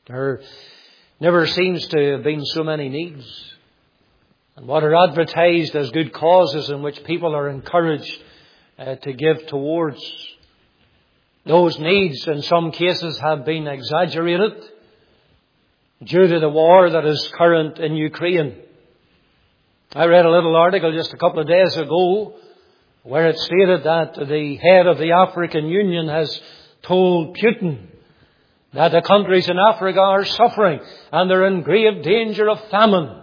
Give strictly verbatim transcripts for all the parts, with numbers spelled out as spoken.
There never seems to have been so many needs. And what are advertised as good causes in which people are encouraged uh, to give towards. Those needs in some cases have been exaggerated due to the war that is current in Ukraine. I read a little article just a couple of days ago where it stated that the head of the African Union has told Putin that the countries in Africa are suffering and they're in grave danger of famine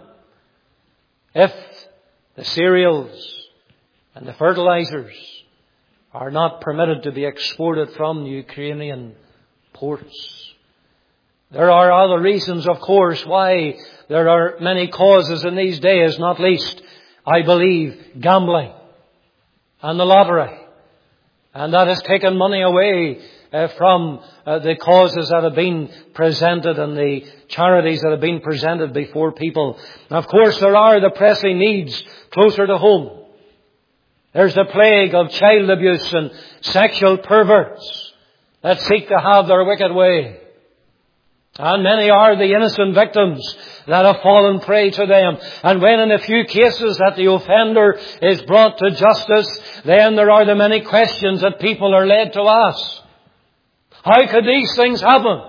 if the cereals and the fertilizers are not permitted to be exported from Ukrainian ports. There are other reasons, of course, why there are many causes in these days, not least, I believe, gambling and the lottery. And that has taken money away uh, from uh, the causes that have been presented and the charities that have been presented before people. And of course, there are the pressing needs closer to home. There's the plague of child abuse and sexual perverts that seek to have their wicked way. And many are the innocent victims that have fallen prey to them. And when in a few cases that the offender is brought to justice, then there are the many questions that people are led to ask. How could these things happen?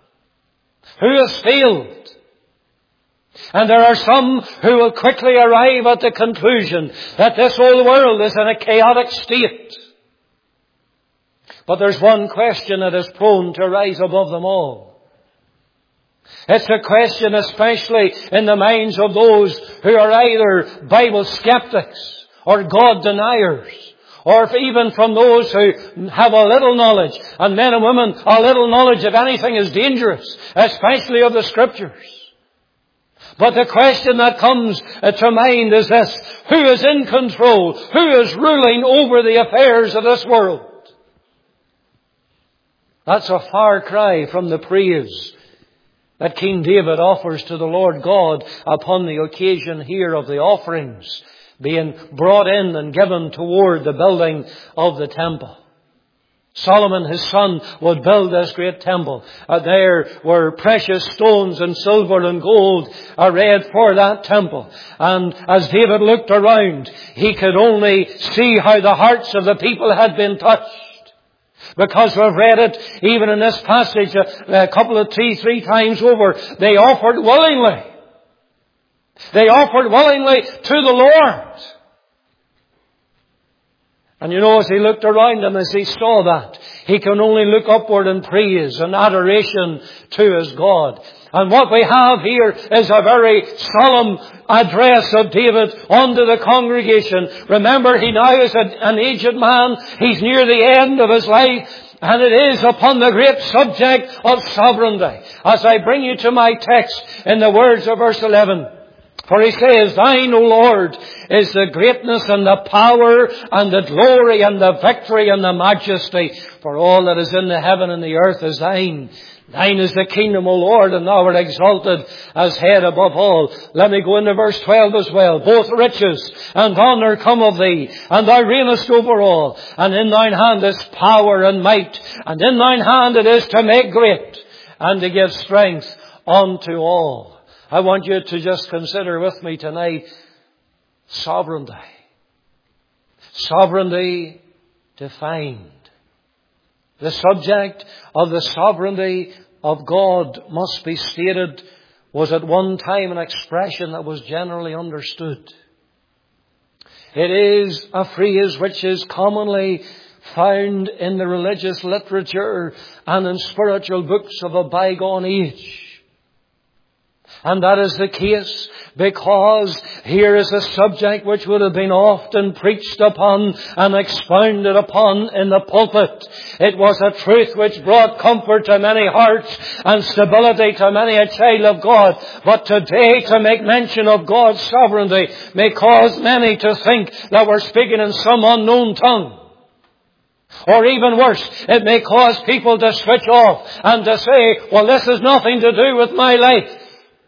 Who has failed? And there are some who will quickly arrive at the conclusion that this whole world is in a chaotic state. But there's one question that is prone to rise above them all. It's a question especially in the minds of those who are either Bible skeptics or God deniers, or even from those who have a little knowledge, and men and women, a little knowledge of anything is dangerous, especially of the Scriptures. But the question that comes to mind is this: who is in control? Who is ruling over the affairs of this world? That's a far cry from the praise that King David offers to the Lord God upon the occasion here of the offerings being brought in and given toward the building of the temple. Solomon, his son, would build this great temple. Uh, there were precious stones and silver and gold arrayed for that temple. And as David looked around, he could only see how the hearts of the people had been touched. Because we've read it even in this passage a, a couple of three, three times over. They offered willingly. They offered willingly to the Lord. And you know, as he looked around him, as he saw that, he can only look upward in praise and adoration to his God. And what we have here is a very solemn address of David unto the congregation. Remember, he now is an aged man. He's near the end of his life. And it is upon the great subject of sovereignty. As I bring you to my text in the words of verse eleven. For he says, Thine, O Lord, is the greatness and the power and the glory and the victory and the majesty. For all that is in the heaven and the earth is Thine. Thine is the kingdom, O Lord, and Thou art exalted as head above all. Let me go into verse twelve as well. Both riches and honour come of Thee, and Thou reignest over all. And in Thine hand is power and might, and in Thine hand it is to make great, and to give strength unto all. I want you to just consider with me tonight sovereignty. Sovereignty defined. The subject of the sovereignty of God must be stated was at one time an expression that was generally understood. It is a phrase which is commonly found in the religious literature and in spiritual books of a bygone age. And that is the case because here is a subject which would have been often preached upon and expounded upon in the pulpit. It was a truth which brought comfort to many hearts and stability to many a child of God. But today, to make mention of God's sovereignty may cause many to think that we're speaking in some unknown tongue. Or even worse, it may cause people to switch off and to say, well, this has nothing to do with my life.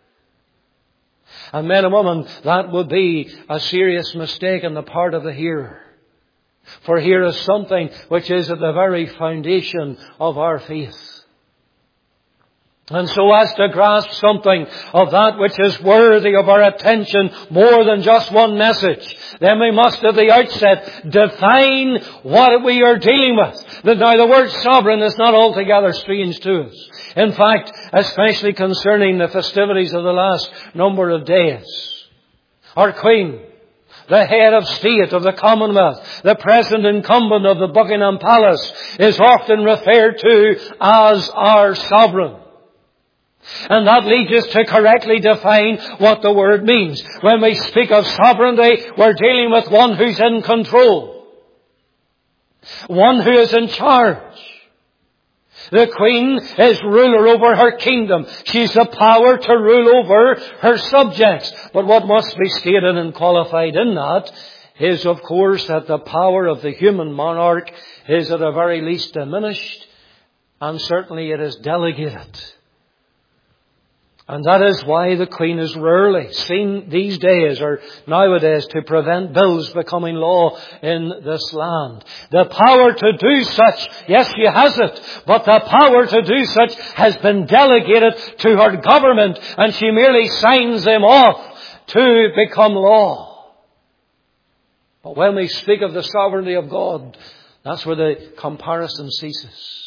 And men and women, that would be a serious mistake on the part of the hearer. For here is something which is at the very foundation of our faith. And so as to grasp something of that which is worthy of our attention more than just one message, then we must at the outset define what we are dealing with. Now the word sovereign is not altogether strange to us. In fact, especially concerning the festivities of the last number of days. Our Queen, the head of state of the Commonwealth, the present incumbent of the Buckingham Palace, is often referred to as our sovereign. And that leads us to correctly define what the word means. When we speak of sovereignty, we're dealing with one who's in control. One who is in charge. The Queen is ruler over her kingdom. She's the power to rule over her subjects. But what must be stated and qualified in that is, of course, that the power of the human monarch is at the very least diminished, and certainly it is delegated. And that is why the Queen is rarely seen these days or nowadays to prevent bills becoming law in this land. The power to do such, yes, she has it, but the power to do such has been delegated to her government, and she merely signs them off to become law. But when we speak of the sovereignty of God, that's where the comparison ceases.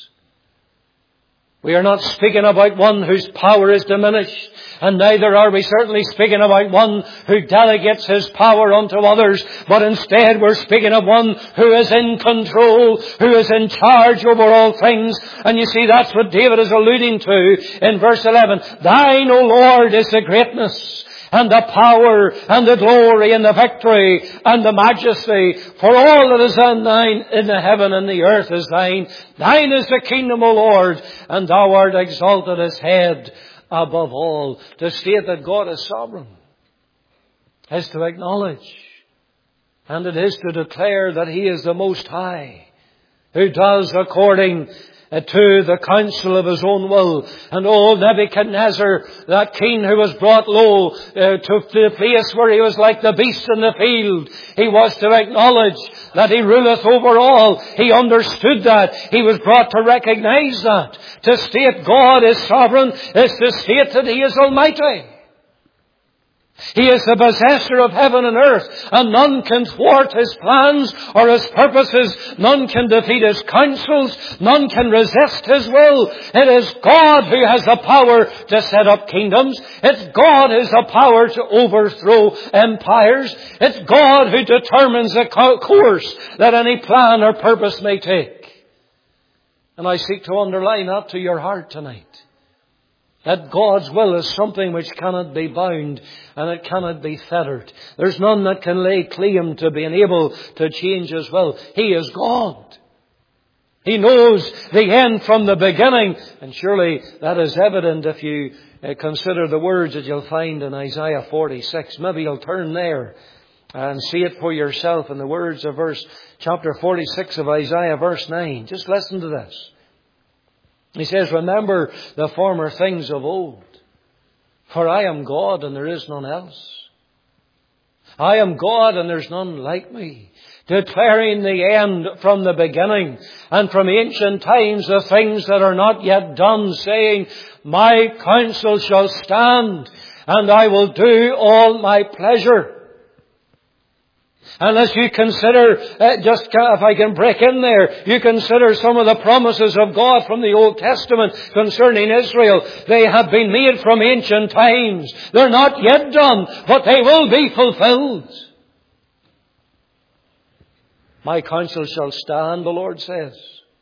We are not speaking about one whose power is diminished, and neither are we certainly speaking about one who delegates his power unto others, but instead we're speaking of one who is in control, who is in charge over all things. And you see, that's what David is alluding to in verse eleven. Thine, O Lord, is the greatness, and the power, and the glory, and the victory, and the majesty. For all that is in thine in the heaven and the earth is thine. Thine is the kingdom, O Lord, and thou art exalted as head above all. To state that God is sovereign is to acknowledge, and it is to declare that He is the Most High, who does according to the counsel of His own will. And old Nebuchadnezzar, that king who was brought low uh, to the place where he was like the beast in the field, he was to acknowledge that He ruleth over all. He understood that. He was brought to recognize that. To state God is sovereign is to state that He is almighty. He is the possessor of heaven and earth, and none can thwart His plans or His purposes. None can defeat His counsels. None can resist His will. It is God who has the power to set up kingdoms. It's God who has the power to overthrow empires. It's God who determines the course that any plan or purpose may take. And I seek to underline that to your heart tonight. That God's will is something which cannot be bound and it cannot be fettered. There's none that can lay claim to being able to change His will. He is God. He knows the end from the beginning. And surely that is evident if you consider the words that you'll find in Isaiah forty-six. Maybe you'll turn there and see it for yourself in the words of verse chapter forty-six of Isaiah, verse nine. Just listen to this. He says, remember the former things of old, for I am God and there is none else. I am God and there's none like me, declaring the end from the beginning, and from ancient times the things that are not yet done, saying, my counsel shall stand, and I will do all my pleasure. Unless you consider, uh, just if I can break in there, you consider some of the promises of God from the Old Testament concerning Israel. They have been made from ancient times. They're not yet done, but they will be fulfilled. My counsel shall stand, the Lord says.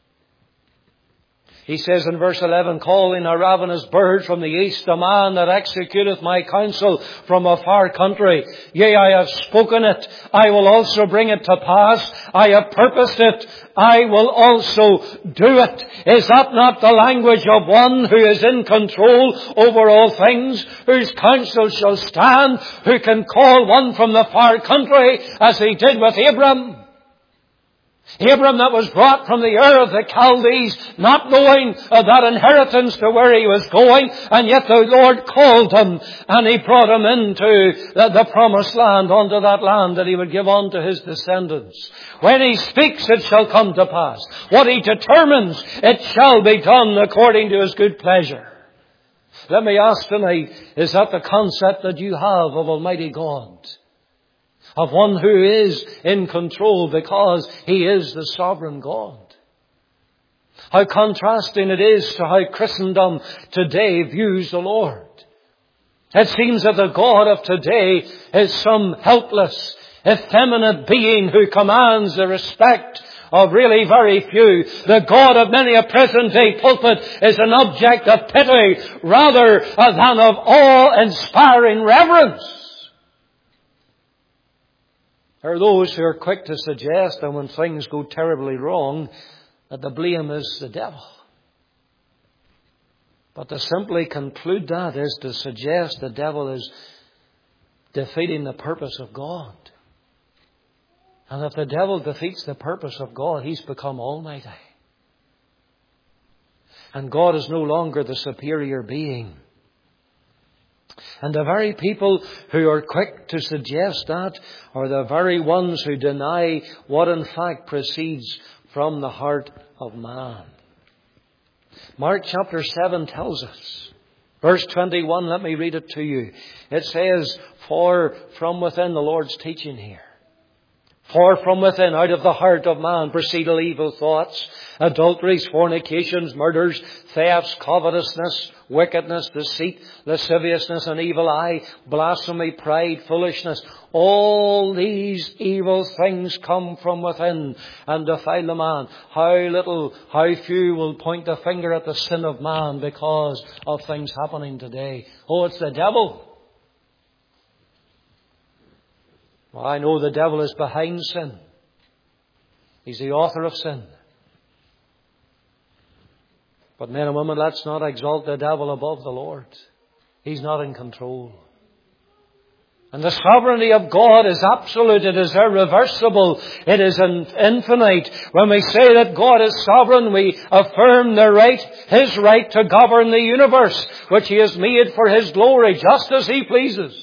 He says in verse eleven, calling a ravenous bird from the east, a man that executeth my counsel from a far country. Yea, I have spoken it. I will also bring it to pass. I have purposed it. I will also do it. Is that not the language of one who is in control over all things, whose counsel shall stand, who can call one from the far country, as He did with Abram? Abram that was brought from the Ur of the Chaldees, not knowing uh, that inheritance to where he was going, and yet the Lord called him, and He brought him into the, the promised land, unto that land that He would give unto His descendants. When He speaks, it shall come to pass. What He determines, it shall be done according to His good pleasure. Let me ask tonight, is that the concept that you have of Almighty God? Of one who is in control because He is the sovereign God. How contrasting it is to how Christendom today views the Lord. It seems that the God of today is some helpless, effeminate being who commands the respect of really very few. The God of many a present-day pulpit is an object of pity rather than of awe-inspiring reverence. There are those who are quick to suggest that when things go terribly wrong, that the blame is the devil. But to simply conclude that is to suggest the devil is defeating the purpose of God. And if the devil defeats the purpose of God, he's become almighty. And God is no longer the superior being. And the very people who are quick to suggest that are the very ones who deny what in fact proceeds from the heart of man. Mark chapter seven tells us, verse twenty-one, let me read it to you. It says, for from within, the Lord's teaching here, for from within, out of the heart of man, proceed evil thoughts, adulteries, fornications, murders, thefts, covetousness, wickedness, deceit, lasciviousness, an evil eye, blasphemy, pride, foolishness. All these evil things come from within and defile the man. How little, how few will point the finger at the sin of man because of things happening today. Oh, it's the devil. Well, I know the devil is behind sin. He's the author of sin. But men and women, let's not exalt the devil above the Lord. He's not in control. And the sovereignty of God is absolute. It is irreversible. It is infinite. When we say that God is sovereign, we affirm the right, His right to govern the universe, which He has made for His glory, just as He pleases.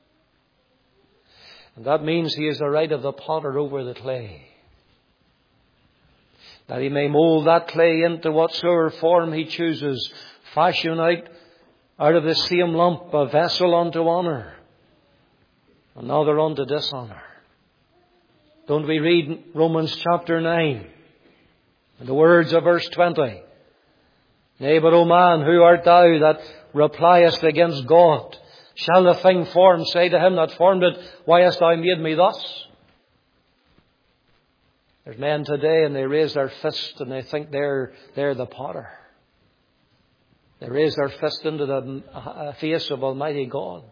And that means He has the right of the potter over the clay, that He may mould that clay into whatsoever form He chooses, fashion out, out of the same lump a vessel unto honour, another unto dishonour. Don't we read Romans chapter nine, in the words of verse twenty? Nay, but O man, who art thou that repliest against God? Shall the thing formed say to him that formed it, why hast thou made me thus? There's men today and they raise their fist and they think they're, they're the potter. They raise their fist into the face of Almighty God.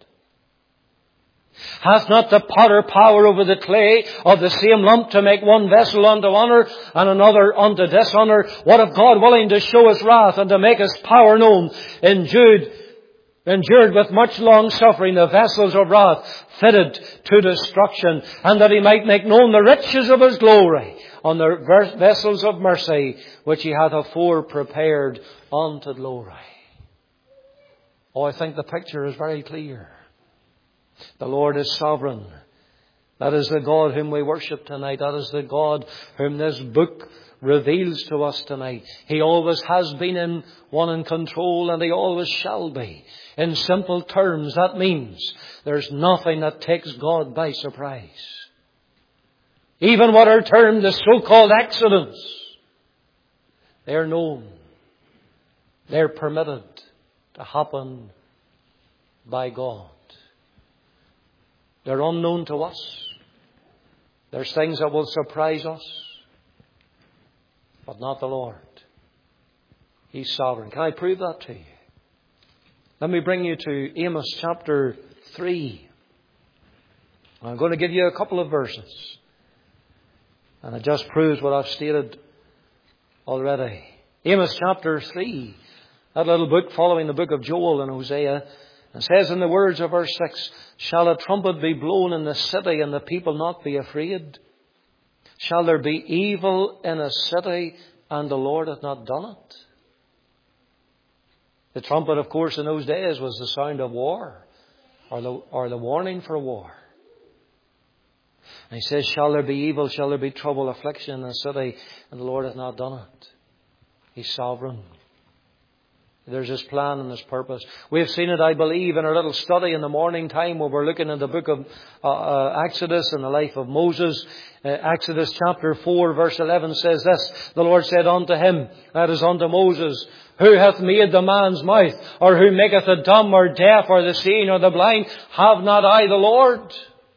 Hath not the potter power over the clay of the same lump to make one vessel unto honour and another unto dishonour? What if God, willing to show His wrath and to make His power known, endured endured with much long suffering the vessels of wrath fitted to destruction, and that He might make known the riches of His glory on the vessels of mercy, which He hath afore prepared unto glory. Oh, I think the picture is very clear. The Lord is sovereign. That is the God whom we worship tonight. That is the God whom this book reveals to us tonight. He always has been in one in control, and He always shall be. In simple terms, that means there's nothing that takes God by surprise. Even what are termed the so-called accidents, they're known. They're permitted to happen by God. They're unknown to us. There's things that will surprise us, but not the Lord. He's sovereign. Can I prove that to you? Let me bring you to Amos chapter three. I'm going to give you a couple of verses, and it just proves what I've stated already. Amos chapter three, that little book following the book of Joel and Hosea, and says in the words of verse six, shall a trumpet be blown in the city and the people not be afraid? Shall there be evil in a city and the Lord hath not done it? The trumpet, of course, in those days was the sound of war, or the, or the warning for war. And he says, shall there be evil, shall there be trouble, affliction in a city, and the Lord hath not done it? He's sovereign. There's His plan and His purpose. We've seen it, I believe, in our little study in the morning time where we're looking at the book of uh, uh, Exodus and the life of Moses. Uh, Exodus chapter four verse eleven says this, the Lord said unto him, that is unto Moses, who hath made the man's mouth, or who maketh the dumb or deaf or the seeing or the blind? Have not I the Lord?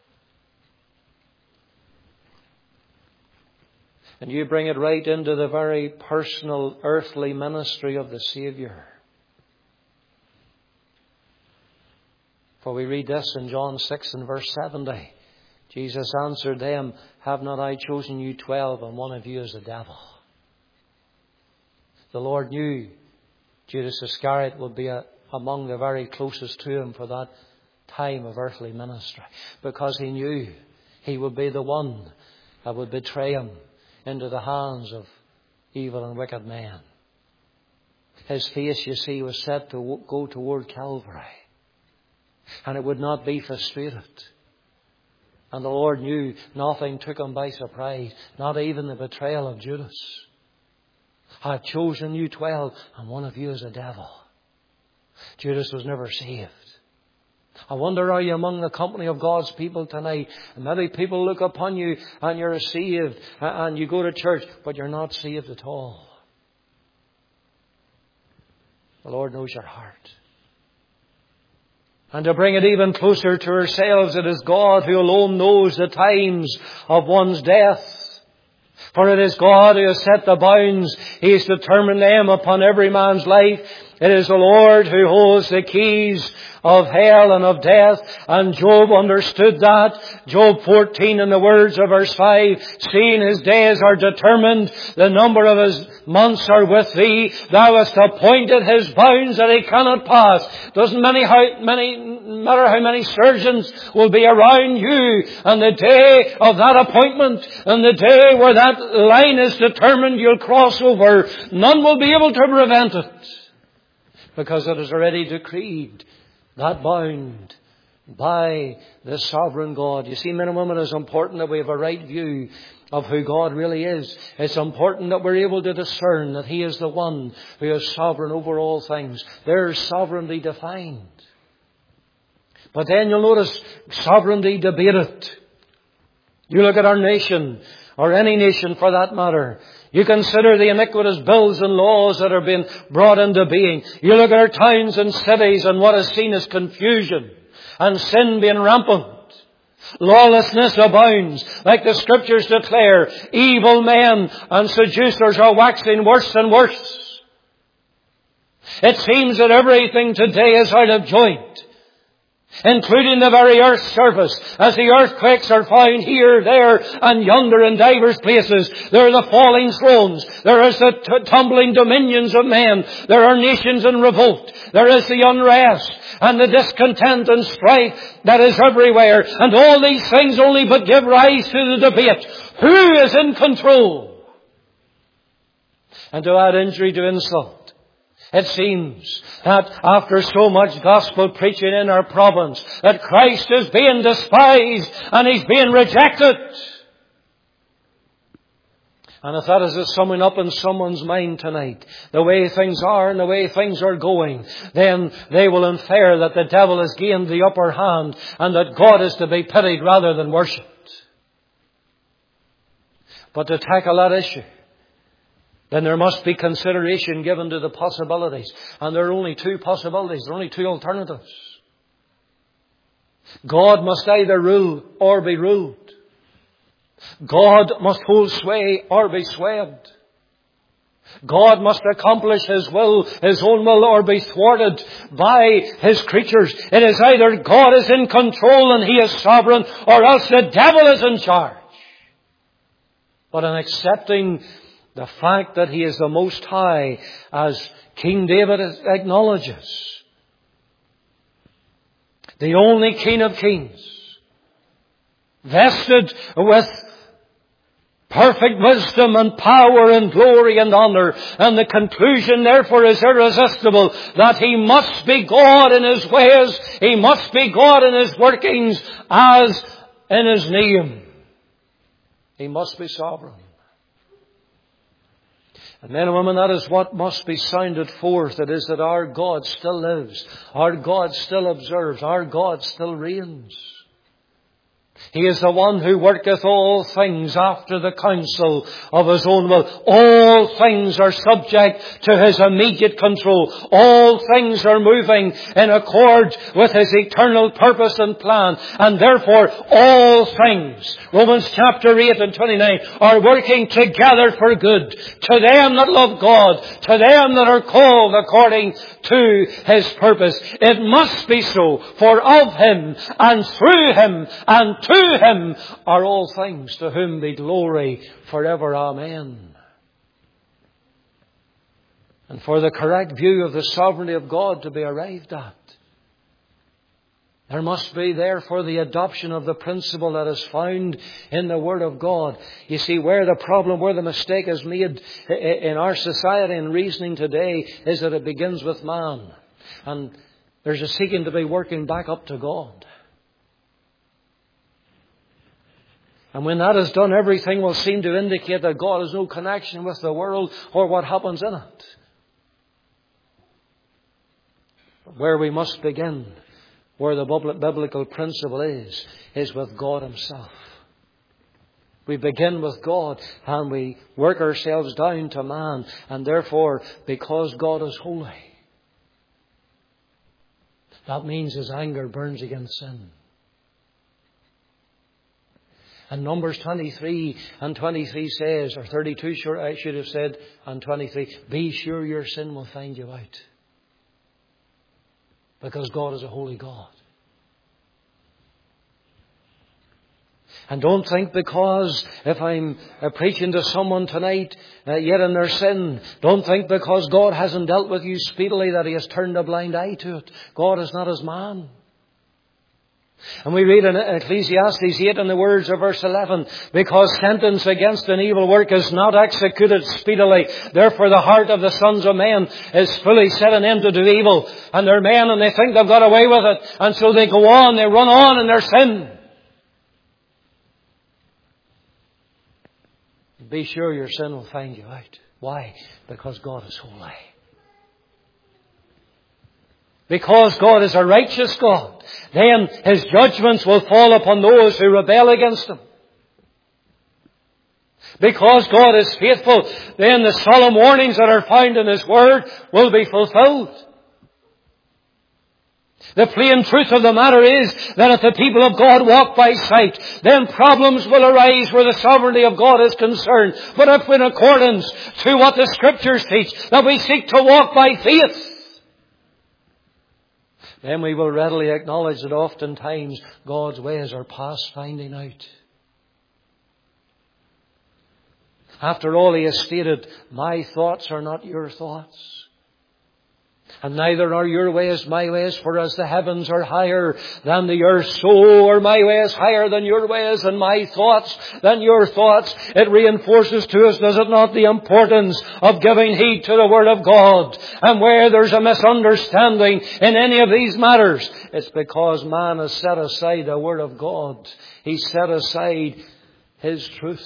And you bring it right into the very personal earthly ministry of the Saviour. For we read this in John six and verse seventy. Jesus answered them, have not I chosen you twelve, and one of you is the devil? The Lord knew Judas Iscariot would be a, among the very closest to Him for that time of earthly ministry, because He knew he would be the one that would betray Him into the hands of evil and wicked men. His face, you see, was set to go toward Calvary. And it would not be frustrated. And the Lord knew nothing took Him by surprise. Not even the betrayal of Judas. I have chosen you twelve, and one of you is a devil. Judas was never saved. I wonder, are you among the company of God's people tonight? And maybe people look upon you and you're saved and you go to church, but you're not saved at all. The Lord knows your heart. And to bring it even closer to ourselves, it is God who alone knows the times of one's death. For it is God who has set the bounds. He has determined them upon every man's life. It is the Lord who holds the keys of hell and of death. And Job understood that. Job fourteen in the words of verse five, seeing his days are determined, the number of his months are with thee. Thou hast appointed his bounds that he cannot pass. Doesn't many, how, many, matter how many surgeons will be around you. And the day of that appointment, and the day where that line is determined, you'll cross over. None will be able to prevent it. Because it is already decreed, that bound by the sovereign God. You see, men and women, it's important that we have a right view of who God really is. It's important that we're able to discern that He is the one who is sovereign over all things. There's sovereignty defined. But then you'll notice sovereignty debated. You look at our nation, or any nation for that matter. You consider the iniquitous bills and laws that are being brought into being. You look at our towns and cities and what is seen as confusion and sin being rampant. Lawlessness abounds. Like the Scriptures declare, evil men and seducers are waxing worse and worse. It seems that everything today is out of joint, including the very earth's surface. As the earthquakes are found here, there, and yonder in divers places, there are the falling thrones. There is the t- tumbling dominions of men. There are nations in revolt. There is the unrest and the discontent and strife that is everywhere. And all these things only but give rise to the debate. Who is in control? And to add injury to insult, it seems that after so much gospel preaching in our province, that Christ is being despised and He's being rejected. And if that is a summing up in someone's mind tonight, the way things are and the way things are going, then they will infer that the devil has gained the upper hand and that God is to be pitied rather than worshipped. But to tackle that issue, then there must be consideration given to the possibilities. And there are only two possibilities. There are only two alternatives. God must either rule or be ruled. God must hold sway or be swayed. God must accomplish His will, His own will, or be thwarted by His creatures. It is either God is in control and He is sovereign, or else the devil is in charge. But in accepting the fact that He is the Most High, as King David acknowledges, the only King of Kings, vested with perfect wisdom and power and glory and honor. And the conclusion therefore is irresistible, that He must be God in His ways. He must be God in His workings as in His name. He must be sovereign. And men and women, that is what must be sounded forth. It is that our God still lives. Our God still observes. Our God still reigns. He is the one who worketh all things after the counsel of His own will. All things are subject to His immediate control. All things are moving in accord with His eternal purpose and plan. And therefore, all things, Romans chapter eight and twenty-nine, are working together for good. To them that love God, to them that are called according to His purpose. It must be so, for of Him, and through Him, and to Him are all things, to whom be glory forever. Amen. And for the correct view of the sovereignty of God to be arrived at, there must be therefore the adoption of the principle that is found in the Word of God. You see, where the problem, where the mistake is made in our society and reasoning today is that it begins with man. And there's a seeking to be working back up to God. And when that is done, everything will seem to indicate that God has no connection with the world or what happens in it. But where we must begin, where the biblical principle is, is with God Himself. We begin with God and we work ourselves down to man. And therefore, because God is holy, that means His anger burns against sin. And Numbers twenty-three and twenty-three says, or thirty-two, sure, I should have said, and twenty-three, be sure your sin will find you out. Because God is a holy God. And don't think because if I'm uh, preaching to someone tonight, uh, yet in their sin, don't think because God hasn't dealt with you speedily that He has turned a blind eye to it. God is not as man. And we read in Ecclesiastes eight in the words of verse eleven, because sentence against an evil work is not executed speedily, therefore the heart of the sons of men is fully set on them to do evil. And they're men and they think they've got away with it. And so they go on, they run on in their sin. Be sure your sin will find you out. Why? Because God is holy. Because God is a righteous God, then His judgments will fall upon those who rebel against Him. Because God is faithful, then the solemn warnings that are found in His Word will be fulfilled. The plain truth of the matter is that if the people of God walk by sight, then problems will arise where the sovereignty of God is concerned. But if in accordance to what the Scriptures teach, that we seek to walk by faith, then we will readily acknowledge that oftentimes God's ways are past finding out. After all, He has stated, my thoughts are not your thoughts. And neither are your ways my ways, for as the heavens are higher than the earth, so are my ways higher than your ways, and my thoughts than your thoughts. It reinforces to us, does it not, the importance of giving heed to the Word of God. And where there's a misunderstanding in any of these matters, it's because man has set aside the Word of God. He's set aside His truth.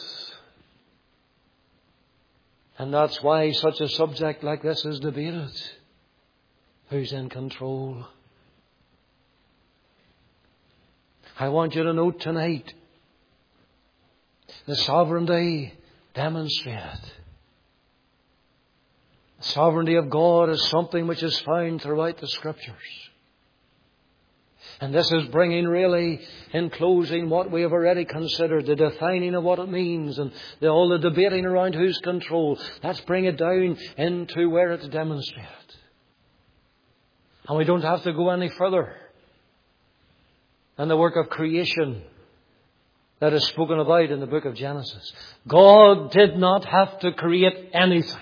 And that's why such a subject like this is debated. Who's in control? I want you to note tonight the sovereignty demonstrated. The sovereignty of God is something which is found throughout the Scriptures. And this is bringing really, in closing, what we have already considered, the defining of what it means and the, all the debating around whose control. Let's bring it down into where it's demonstrated. And we don't have to go any further than the work of creation that is spoken about in the book of Genesis. God did not have to create anything,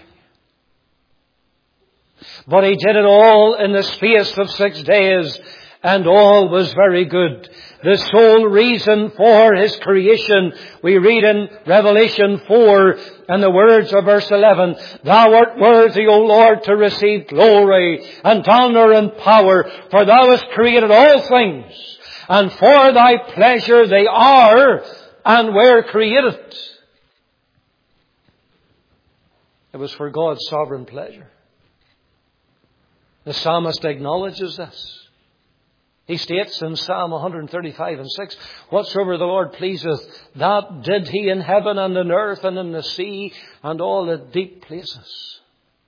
but He did it all in the space of six days, and all was very good. The sole reason for His creation, we read in Revelation four and the words of verse eleven, Thou art worthy, O Lord, to receive glory and honor and power, for Thou hast created all things, and for Thy pleasure they are and were created. It was for God's sovereign pleasure. The psalmist acknowledges this. He states in Psalm one thirty-five and six, whatsoever the Lord pleaseth, that did He in heaven and in earth and in the sea and all the deep places.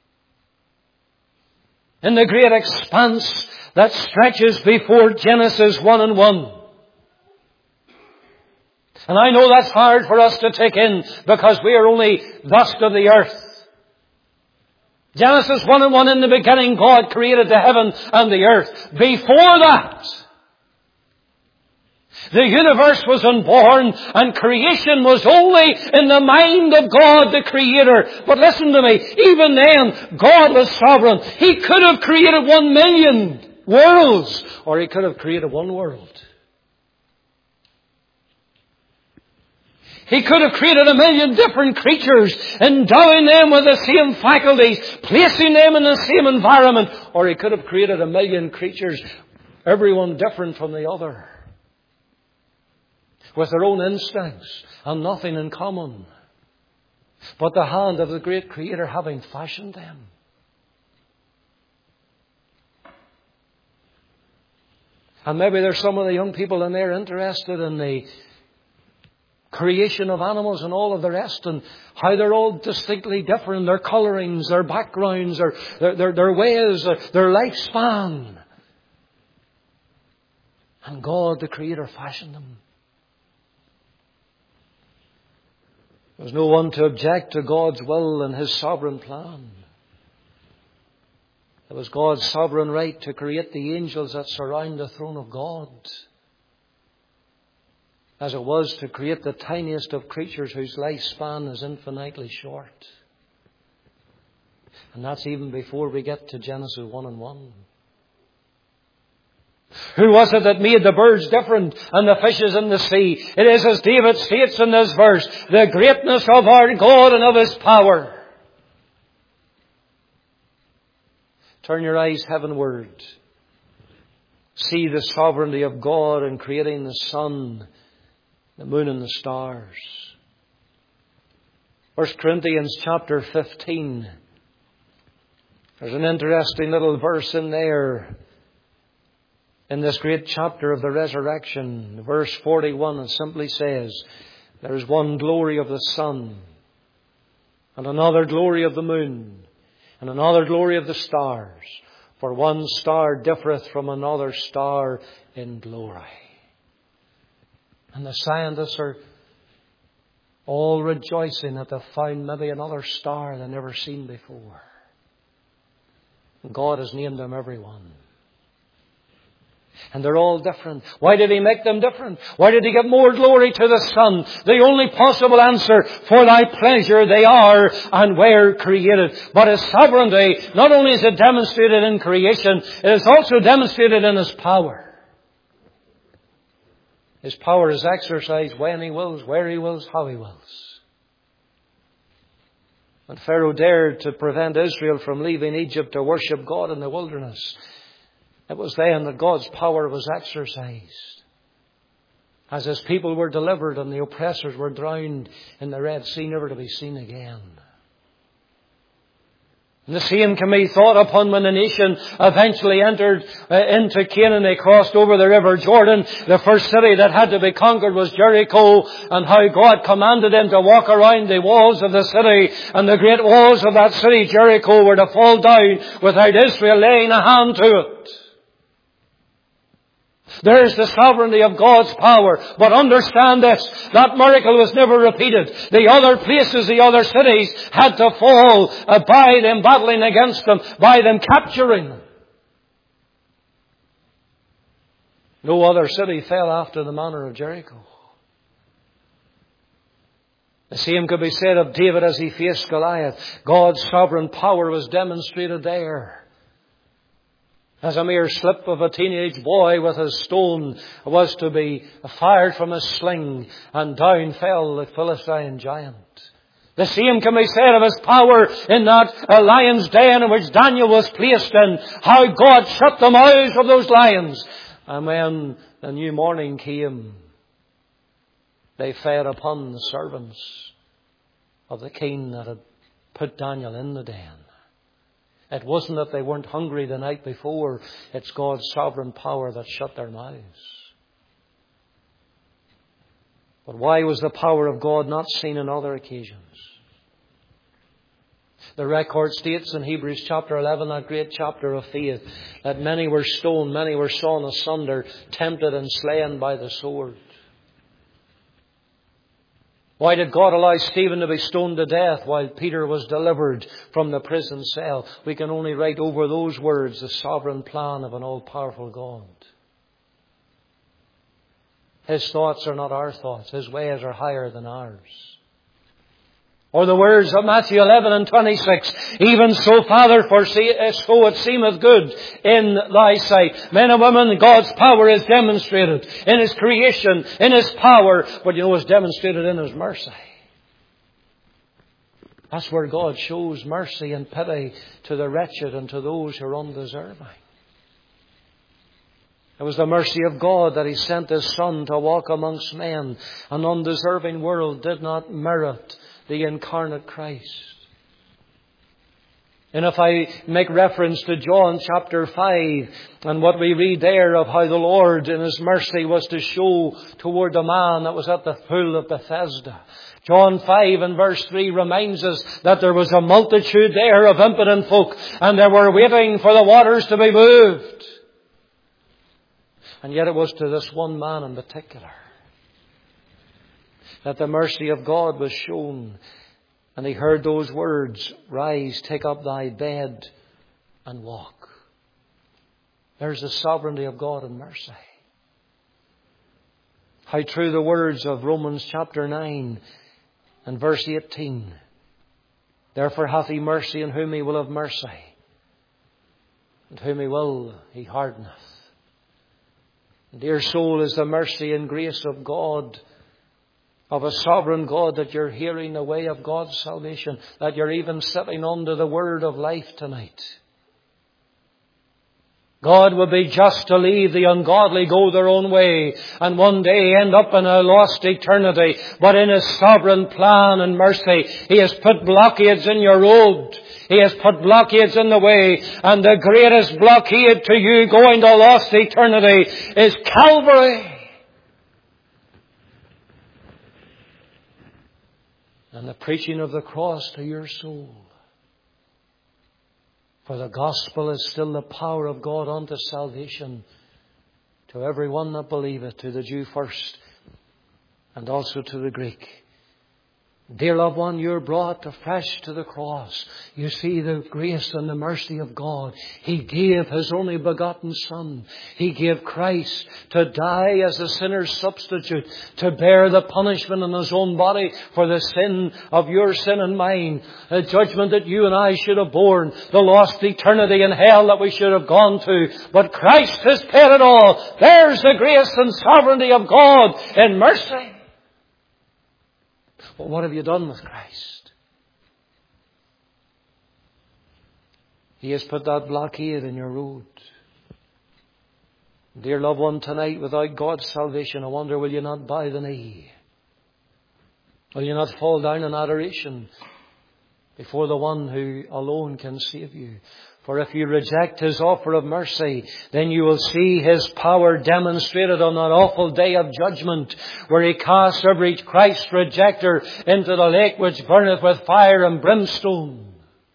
In the great expanse that stretches before Genesis one and one. And I know that's hard for us to take in because we are only dust of the earth. Genesis one and one, in the beginning God created the heaven and the earth. Before that, the universe was unborn and creation was only in the mind of God the Creator. But listen to me, even then God was sovereign. He could have created one million worlds, or He could have created one world. He could have created a million different creatures, endowing them with the same faculties, placing them in the same environment. Or He could have created a million creatures, everyone different from the other, with their own instincts and nothing in common, but the hand of the great Creator having fashioned them. And maybe there's some of the young people and they're interested in the creation of animals and all of the rest, and how they're all distinctly different, their colourings, their backgrounds, their, their, their, their ways, their, their lifespan. And God, the Creator, fashioned them. There's no one to object to God's will and His sovereign plan. It was God's sovereign right to create the angels that surround the throne of God, as it was to create the tiniest of creatures whose lifespan is infinitely short. And that's even before we get to Genesis one and one. Who was it that made the birds different and the fishes in the sea? It is, as David states in this verse, the greatness of our God and of His power. Turn your eyes heavenward. See the sovereignty of God in creating the sun, the moon and the stars. First Corinthians chapter fifteen. There's an interesting little verse in there. In this great chapter of the resurrection, verse forty-one, it simply says, there is one glory of the sun, and another glory of the moon, and another glory of the stars. For one star differeth from another star in glory. And the scientists are all rejoicing that they've found maybe another star they've never seen before. And God has named them every one. And they're all different. Why did He make them different? Why did He give more glory to the sun? The only possible answer, for Thy pleasure they are and were created. But His sovereignty, not only is it demonstrated in creation, it is also demonstrated in His power. His power is exercised when He wills, where He wills, how He wills. When Pharaoh dared to prevent Israel from leaving Egypt to worship God in the wilderness, it was then that God's power was exercised, as His people were delivered and the oppressors were drowned in the Red Sea, never to be seen again. And the same can be thought upon when the nation eventually entered uh, into Canaan. They crossed over the river Jordan. The first city that had to be conquered was Jericho, and how God commanded them to walk around the walls of the city, and the great walls of that city, Jericho, were to fall down without Israel laying a hand to it. There's the sovereignty of God's power. But understand this, that miracle was never repeated. The other places, the other cities had to fall uh, by them battling against them, by them capturing them. No other city fell after the manner of Jericho. The same could be said of David as he faced Goliath. God's sovereign power was demonstrated there. As a mere slip of a teenage boy with his stone was to be fired from his sling, and down fell the Philistine giant. The same can be said of His power in that uh, lion's den in which Daniel was placed in. How God shut the mouths of those lions. And when the new morning came, they fed upon the servants of the king that had put Daniel in the den. It wasn't that they weren't hungry the night before. It's God's sovereign power that shut their mouths. But why was the power of God not seen on other occasions? The record states in Hebrews chapter eleven, that great chapter of faith, that many were stoned, many were sawn asunder, tempted and slain by the sword. Why did God allow Stephen to be stoned to death while Peter was delivered from the prison cell? We can only write over those words, the sovereign plan of an all-powerful God. His thoughts are not our thoughts. His ways are higher than ours. Or the words of Matthew eleven and twenty-six, even so, Father, for so it seemeth good in thy sight. Men and women, God's power is demonstrated in His creation, in His power, but you know, it's demonstrated in His mercy. That's where God shows mercy and pity to the wretched and to those who are undeserving. It was the mercy of God that He sent His Son to walk amongst men. An undeserving world did not merit the incarnate Christ. And if I make reference to John chapter five and what we read there of how the Lord in His mercy was to show toward the man that was at the pool of Bethesda. John five and verse three reminds us that there was a multitude there of impotent folk and they were waiting for the waters to be moved. And yet it was to this one man in particular that the mercy of God was shown. And he heard those words, rise, take up thy bed and walk. There's the sovereignty of God and mercy. How true the words of Romans chapter nine and verse eighteen. Therefore hath He mercy on whom He will have mercy, and whom He will He hardeneth. Dear soul, is the mercy and grace of God, of a sovereign God, that you're hearing the way of God's salvation, that you're even sitting under the word of life tonight. God would be just to leave the ungodly go their own way and one day end up in a lost eternity. But in His sovereign plan and mercy, He has put blockades in your road. He has put blockades in the way. And the greatest blockade to you going to lost eternity is Calvary. And the preaching of the cross to your soul. For the gospel is still the power of God unto salvation to every one that believeth, to the Jew first and also to the Greek. Dear loved one, you're brought afresh to the cross. You see the grace and the mercy of God. He gave His only begotten Son. He gave Christ to die as a sinner's substitute, to bear the punishment in His own body for the sin of your sin and mine. A judgment that you and I should have borne, the lost eternity in hell that we should have gone to. But Christ has paid it all. There's the grace and sovereignty of God in mercy. But what have you done with Christ? He has put that blockade in your road. Dear loved one, tonight, without God's salvation, I wonder, will you not bow the knee? Will you not fall down in adoration before the one who alone can save you? For if you reject His offer of mercy, then you will see His power demonstrated on that awful day of judgment, where He casts every Christ rejecter into the lake which burneth with fire and brimstone.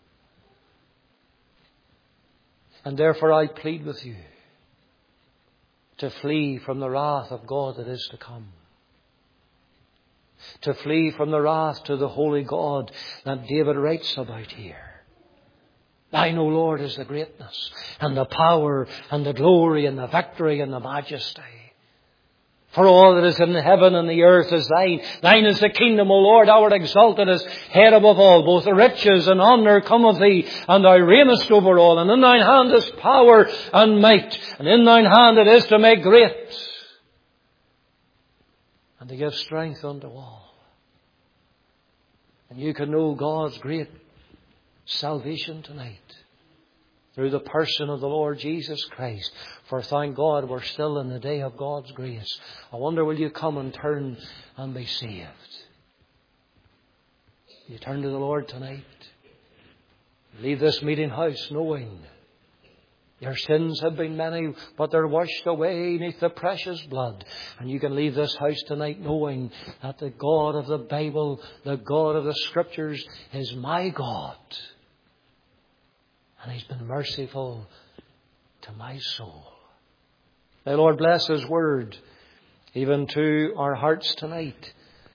And therefore I plead with you to flee from the wrath of God that is to come. To flee from the wrath to the holy God that David writes about here. Thine, O Lord, is the greatness and the power and the glory and the victory and the majesty. For all that is in heaven and the earth is Thine. Thine is the kingdom, O Lord. Thou art exalted as head above all. Both riches and honour come of Thee, and Thou reignest over all. And in Thine hand is power and might. And in Thine hand it is to make great and to give strength unto all. And you can know God's great salvation tonight through the person of the Lord Jesus Christ. For thank God we're still in the day of God's grace. I wonder, will you come and turn and be saved? You turn to the Lord tonight. Leave this meeting house knowing your sins have been many, but they're washed away beneath the precious blood. And you can leave this house tonight knowing that the God of the Bible, the God of the Scriptures, is my God. And He's been merciful to my soul. May the Lord bless His word even to our hearts tonight.